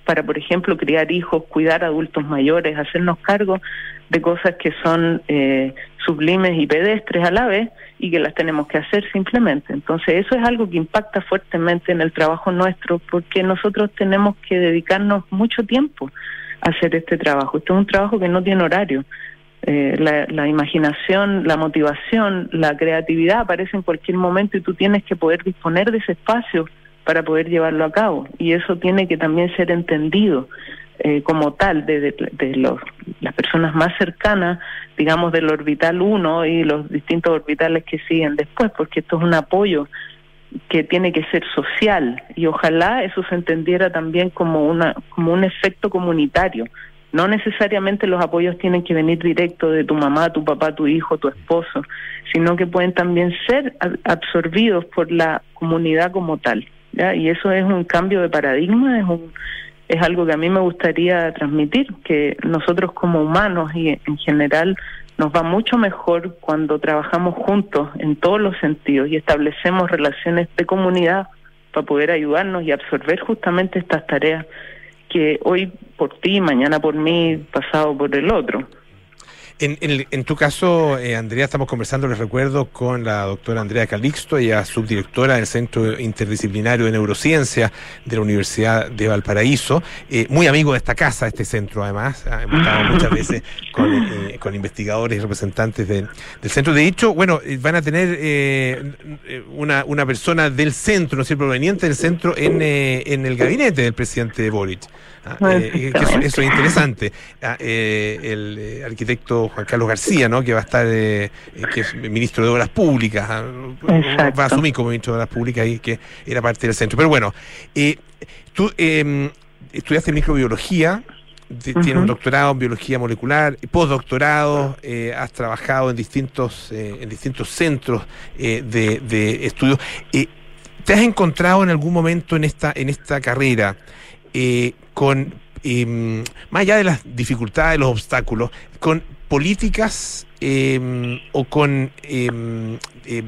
para, por ejemplo, criar hijos, cuidar adultos mayores, hacernos cargo de cosas que son eh, sublimes y pedestres a la vez y que las tenemos que hacer simplemente. Entonces eso es algo que impacta fuertemente en el trabajo nuestro, porque nosotros tenemos que dedicarnos mucho tiempo a hacer este trabajo. Este es un trabajo que no tiene horario. Eh, la, la imaginación, la motivación, la creatividad aparece en cualquier momento y tú tienes que poder disponer de ese espacio para poder llevarlo a cabo, y eso tiene que también ser entendido eh, como tal de, de, de los, las personas más cercanas, digamos del orbital uno y los distintos orbitales que siguen después, porque esto es un apoyo que tiene que ser social, y ojalá eso se entendiera también como una como un efecto comunitario. No necesariamente los apoyos tienen que venir directo de tu mamá, tu papá, tu hijo, tu esposo, sino que pueden también ser absorbidos por la comunidad como tal, ¿ya? Y eso es un cambio de paradigma, es un es algo que a mí me gustaría transmitir, que nosotros como humanos y en general nos va mucho mejor cuando trabajamos juntos en todos los sentidos y establecemos relaciones de comunidad para poder ayudarnos y absorber justamente estas tareas que hoy por ti, mañana por mí, pasado por el otro. En, en, en tu caso, eh, Andrea, estamos conversando, les recuerdo, con la doctora Andrea Calixto, ella es subdirectora del Centro Interdisciplinario de Neurociencia de la Universidad de Valparaíso, eh, muy amigo de esta casa, este centro además, hemos estado muchas veces con, eh, con investigadores y representantes de, del centro. De hecho, bueno, van a tener eh, una, una persona del centro, no sé, proveniente del centro en, eh, en el gabinete del presidente Boric. Ah, eh, que eso, eso es interesante. Ah, eh, el eh, arquitecto Juan Carlos García, ¿no? Que va a estar, eh, que es ministro de Obras Públicas, ah, va a asumir como ministro de Obras Públicas y que era parte del centro. Pero bueno, eh, tú eh, estudiaste microbiología, de, uh-huh. tienes un doctorado en biología molecular, postdoctorado, eh, has trabajado en distintos eh, en distintos centros eh, de, de estudio. Eh, ¿Te has encontrado en algún momento en esta en esta carrera Eh, con, eh, más allá de las dificultades, los obstáculos, con políticas eh, o con, eh, eh,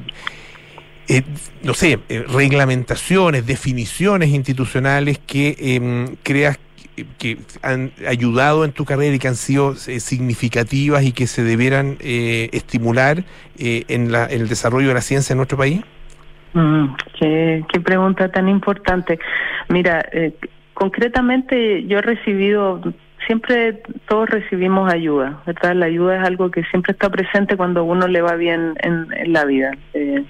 eh, no sé, eh, reglamentaciones, definiciones institucionales que eh, creas que, que han ayudado en tu carrera y que han sido eh, significativas y que se debieran eh, estimular eh, en, la, en el desarrollo de la ciencia en nuestro país? Mm, qué, qué pregunta tan importante. Mira, eh, concretamente yo he recibido, siempre todos recibimos ayuda, ¿verdad? La ayuda es algo que siempre está presente cuando a uno le va bien en, en la vida. Eh,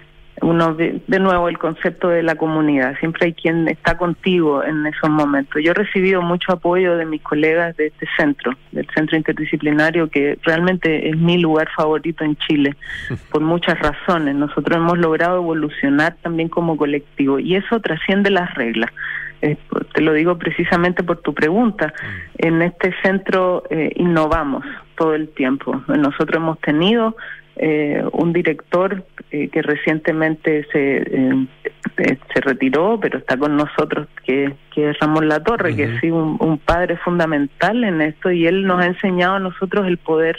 uno, de, de nuevo, el concepto de la comunidad, siempre hay quien está contigo en esos momentos. Yo he recibido mucho apoyo de mis colegas de este centro, del Centro Interdisciplinario, que realmente es mi lugar favorito en Chile, por muchas razones. Nosotros hemos logrado evolucionar también como colectivo, y eso trasciende las reglas. Eh, te lo digo precisamente por tu pregunta. En este centro eh, innovamos todo el tiempo. Nosotros hemos tenido eh, un director eh, que recientemente se eh, eh, se retiró, pero está con nosotros, que, que es Ramón Latorre, uh-huh. que es sí, un, un padre fundamental en esto, y él nos ha enseñado a nosotros el poder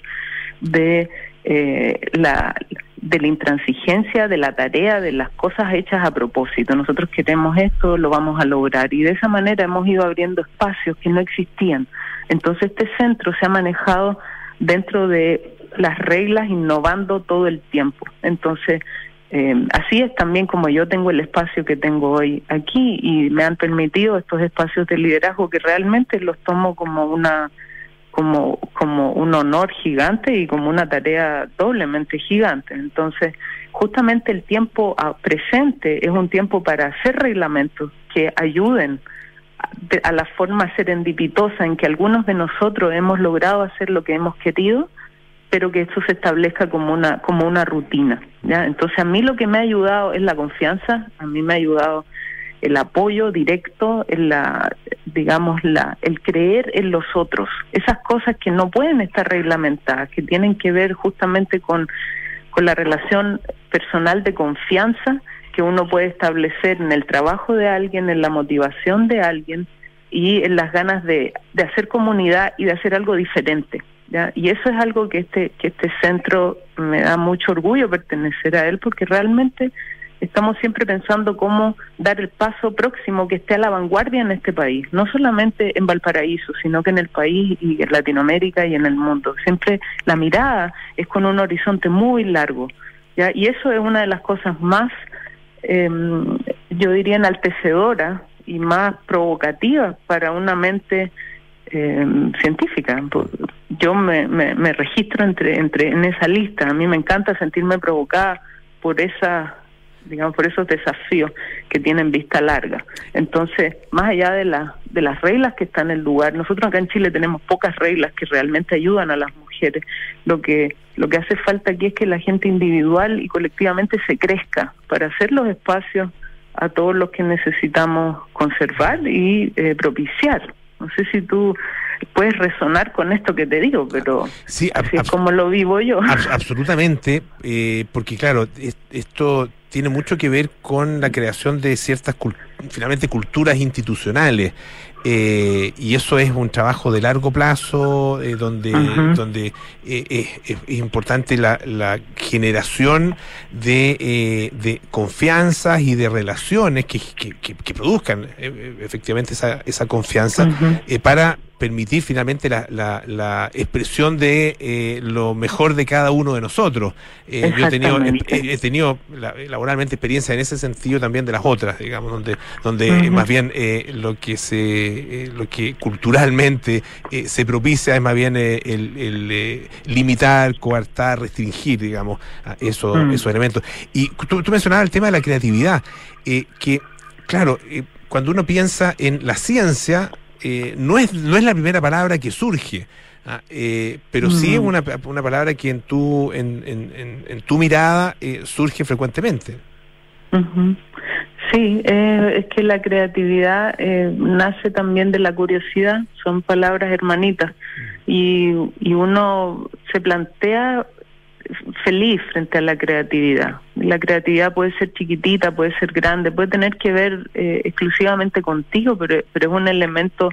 de eh, la de la intransigencia, de la tarea, de las cosas hechas a propósito. Nosotros queremos esto, lo vamos a lograr, y de esa manera hemos ido abriendo espacios que no existían. Entonces este centro se ha manejado dentro de las reglas, innovando todo el tiempo. Entonces eh, así es también como yo tengo el espacio que tengo hoy aquí, y me han permitido estos espacios de liderazgo que realmente los tomo como una como como un honor gigante y como una tarea doblemente gigante. Entonces, justamente el tiempo presente es un tiempo para hacer reglamentos que ayuden a, a la forma serendipitosa en que algunos de nosotros hemos logrado hacer lo que hemos querido, pero que esto se establezca como una como una rutina, ¿ya? Entonces, a mí lo que me ha ayudado es la confianza, a mí me ha ayudado el apoyo directo, en la, digamos, la, el creer en los otros, esas cosas que no pueden estar reglamentadas, que tienen que ver justamente con, con la relación personal de confianza que uno puede establecer en el trabajo de alguien, en la motivación de alguien y en las ganas de, de hacer comunidad y de hacer algo diferente, ¿ya? Y eso es algo que este, que este centro me da mucho orgullo pertenecer a él, porque realmente estamos siempre pensando cómo dar el paso próximo que esté a la vanguardia en este país, no solamente en Valparaíso, sino que en el país y en Latinoamérica y en el mundo. Siempre la mirada es con un horizonte muy largo, ¿ya? Y eso es una de las cosas más, eh, yo diría, enaltecedoras y más provocativas para una mente eh, científica. Yo me, me, me registro entre, entre en esa lista. A mí me encanta sentirme provocada por esa, digamos, por esos desafíos que tienen vista larga. Entonces, más allá de la, de las reglas que están en el lugar, nosotros acá en Chile tenemos pocas reglas que realmente ayudan a las mujeres. Lo que lo que hace falta aquí es que la gente individual y colectivamente se crezca para hacer los espacios a todos los que necesitamos conservar y eh, propiciar. No sé si tú puedes resonar con esto que te digo, pero sí, así es como lo vivo yo. Ab- absolutamente, eh, porque claro, es, esto tiene mucho que ver con la creación de ciertas, cult- finalmente, culturas institucionales. Eh, y eso es un trabajo de largo plazo, eh, donde uh-huh. donde eh, es, es, es importante la, la generación de, eh, de confianzas y de relaciones que, que, que, que produzcan eh, efectivamente esa, esa confianza uh-huh. eh, para permitir finalmente la, la, la expresión de eh, lo mejor de cada uno de nosotros. Eh, yo he tenido, he, he tenido la, laboralmente experiencia en ese sentido también de las otras, digamos, donde donde uh-huh. más bien eh, lo que se eh, lo que culturalmente eh, se propicia es más bien eh, el, el eh, limitar, coartar, restringir, digamos, esos, uh-huh. esos elementos. Y tú, tú mencionabas el tema de la creatividad, eh, que claro, eh, cuando uno piensa en la ciencia, Eh, no es no es la primera palabra que surge, ah, eh, pero sí mm. es una, una palabra que en tu en, en, en, en tu mirada eh, surge frecuentemente. Uh-huh. Sí, eh, es que la creatividad eh, nace también de la curiosidad, son palabras hermanitas, mm. y, y uno se plantea feliz frente a la creatividad. La creatividad puede ser chiquitita, puede ser grande, puede tener que ver eh, exclusivamente contigo, pero, pero es un elemento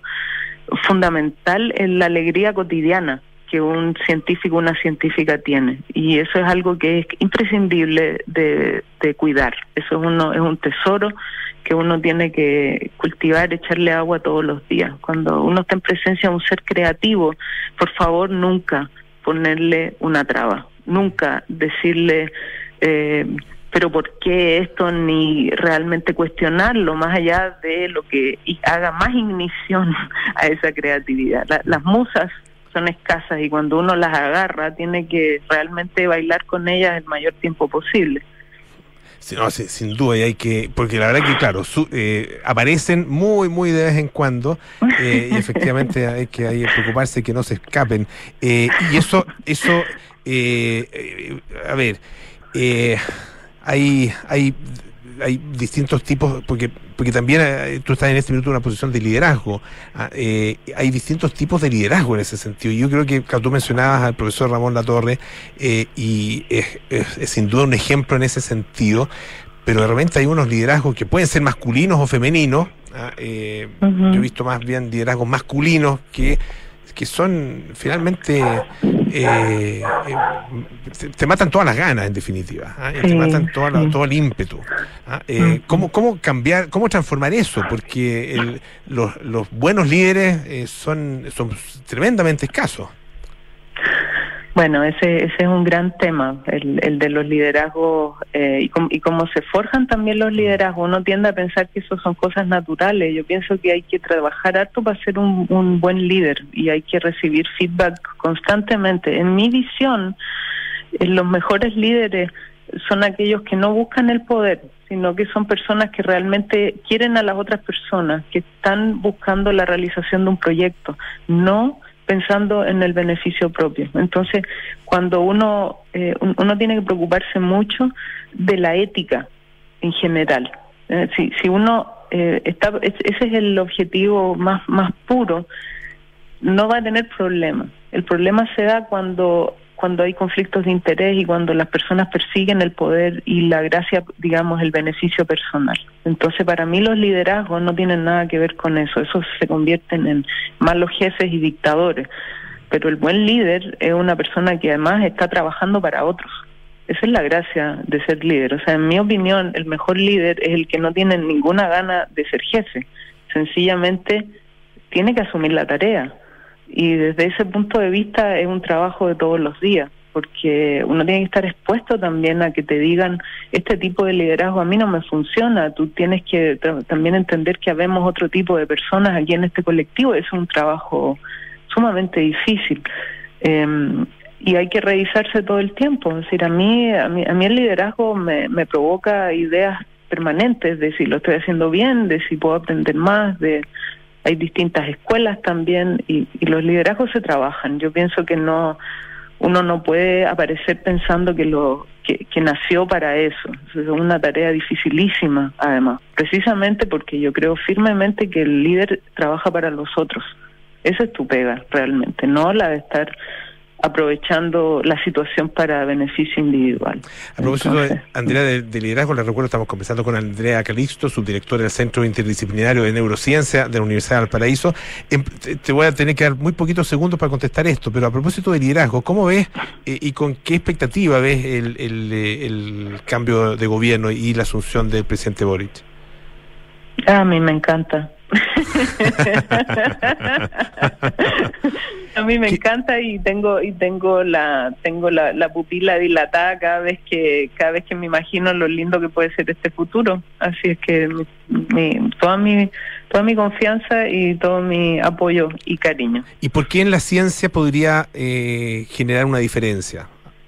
fundamental en la alegría cotidiana que un científico o una científica tiene, y eso es algo que es imprescindible de, de cuidar. Eso es uno es un tesoro que uno tiene que cultivar, echarle agua todos los días. Cuando uno está en presencia de un ser creativo, por favor, nunca ponerle una traba. Nunca decirle, eh, pero ¿por qué esto? Ni realmente cuestionarlo, más allá de lo que haga más ignición a esa creatividad. La, las musas son escasas y cuando uno las agarra tiene que realmente bailar con ellas el mayor tiempo posible. Sí, no, sí, sin duda, y hay que, porque la verdad que claro, su, eh, aparecen muy, muy de vez en cuando, eh, y efectivamente hay que, hay que preocuparse que no se escapen. Eh, y eso, eso, eh, eh, a ver, eh, hay, hay, hay distintos tipos, porque, porque también eh, tú estás en este minuto en una posición de liderazgo. Eh, hay distintos tipos de liderazgo en ese sentido. Yo creo que claro, tú mencionabas al profesor Ramón Latorre, eh, y es, es, es sin duda un ejemplo en ese sentido, pero de repente hay unos liderazgos que pueden ser masculinos o femeninos. Eh, uh-huh. Yo he visto más bien liderazgos masculinos que que son finalmente eh, eh, te, te matan todas las ganas, en definitiva, ¿eh? Sí, te matan toda la, sí. todo el ímpetu. ¿eh? Eh, uh-huh. ¿cómo, ¿Cómo cambiar, cómo transformar eso? Porque el, los, los buenos líderes eh, son, son tremendamente escasos. Bueno, ese ese es un gran tema, el, el de los liderazgos eh, y, com, y cómo se forjan también los liderazgos. Uno tiende a pensar que eso son cosas naturales. Yo pienso que hay que trabajar harto para ser un, un buen líder y hay que recibir feedback constantemente. En mi visión, eh, los mejores líderes son aquellos que no buscan el poder, sino que son personas que realmente quieren a las otras personas, que están buscando la realización de un proyecto, no pensando en el beneficio propio. Entonces, cuando uno eh, uno tiene que preocuparse mucho de la ética en general. Eh, si si uno eh, está, ese es el objetivo más más puro, no va a tener problemas. El problema se da cuando cuando hay conflictos de interés y cuando las personas persiguen el poder y la gracia, digamos, el beneficio personal. Entonces, para mí los liderazgos no tienen nada que ver con eso. Esos se convierten en malos jefes y dictadores. Pero el buen líder es una persona que además está trabajando para otros. Esa es la gracia de ser líder. O sea, en mi opinión, el mejor líder es el que no tiene ninguna gana de ser jefe. Sencillamente tiene que asumir la tarea. Y desde ese punto de vista es un trabajo de todos los días, porque uno tiene que estar expuesto también a que te digan, este tipo de liderazgo a mí no me funciona. Tú tienes que t- también entender que habemos otro tipo de personas aquí en este colectivo. Es un trabajo sumamente difícil. Eh, y hay que revisarse todo el tiempo. Es decir, a mí, a mí, a mí el liderazgo me, me provoca ideas permanentes de si lo estoy haciendo bien, de si puedo aprender más, de hay distintas escuelas también, y, y los liderazgos se trabajan. Yo pienso que no, uno no puede aparecer pensando que lo que, que nació para eso. Es una tarea dificilísima, además, precisamente porque yo creo firmemente que el líder trabaja para los otros. Esa es tu pega, realmente, no la de estar aprovechando la situación para beneficio individual. A propósito, Entonces, de, Andrea, de, de liderazgo, les recuerdo, estamos conversando con Andrea Calixto, subdirectora del Centro Interdisciplinario de Neurociencia de la Universidad de Valparaíso. Em, te, te voy a tener que dar muy poquitos segundos para contestar esto, pero a propósito de liderazgo, ¿cómo ves eh, y con qué expectativa ves el, el, el cambio de gobierno y la asunción del presidente Boric? a mí me encanta. A mí me encanta y tengo y tengo la tengo la, la pupila dilatada cada vez que cada vez que me imagino lo lindo que puede ser este futuro. Así es que mi, mi, toda mi toda mi confianza y todo mi apoyo y cariño. ¿Y por qué en la ciencia podría eh, generar una diferencia?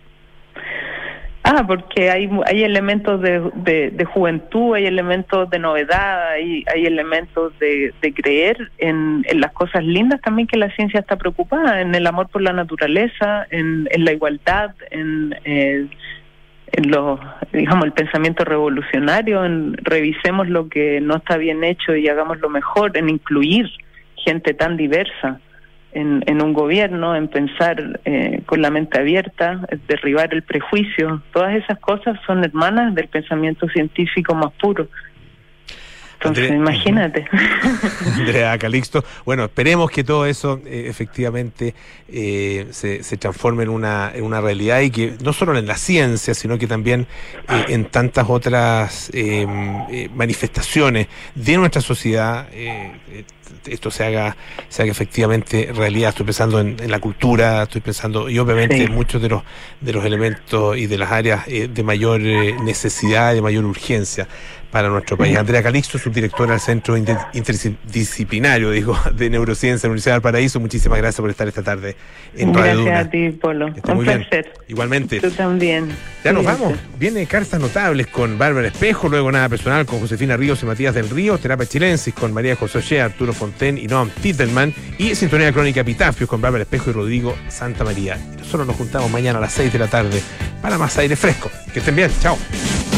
Ah, porque hay hay elementos de, de, de juventud, hay elementos de novedad, hay, hay elementos de, de creer en, en las cosas lindas también que la ciencia está preocupada, en el amor por la naturaleza, en, en la igualdad, en, eh, en los, digamos, el pensamiento revolucionario, en revisemos lo que no está bien hecho y hagámoslo mejor, en incluir gente tan diversa en, en un gobierno, en pensar eh, con la mente abierta, derribar el prejuicio. Todas esas cosas son hermanas del pensamiento científico más puro. Entonces, Andrea, imagínate. Andrea Calixto. Bueno, esperemos que todo eso eh, efectivamente eh, se, se transforme en una, en una realidad, y que no solo en la ciencia, sino que también eh, en tantas otras eh, eh, manifestaciones de nuestra sociedad, eh, eh, esto se haga se haga efectivamente realidad. Estoy pensando en, en la cultura, estoy pensando, y obviamente sí, en muchos de los de los elementos y de las áreas eh, de mayor eh, necesidad, de mayor urgencia para nuestro país. Andrea Calixto, subdirectora del Centro Inter Interdisciplinario digo, de Neurociencia de la Universidad de Valparaíso, muchísimas gracias por estar esta tarde en Radio Duna. Gracias a ti, Polo. Un placer. Bien. Igualmente. Tú también. Ya sí, nos vamos. Viene Cartas Notables con Bárbara Espejo, luego Nada Personal con Josefina Ríos y Matías del Río, Terapia Chilensis con María José Ochea, Arturo Fonten y Noam Titelman, y Sintonía Crónica Epitafios con Bárbara Espejo y Rodrigo Santa María. Y nosotros nos juntamos mañana a las seis de la tarde para más aire fresco. Que estén bien. Chao.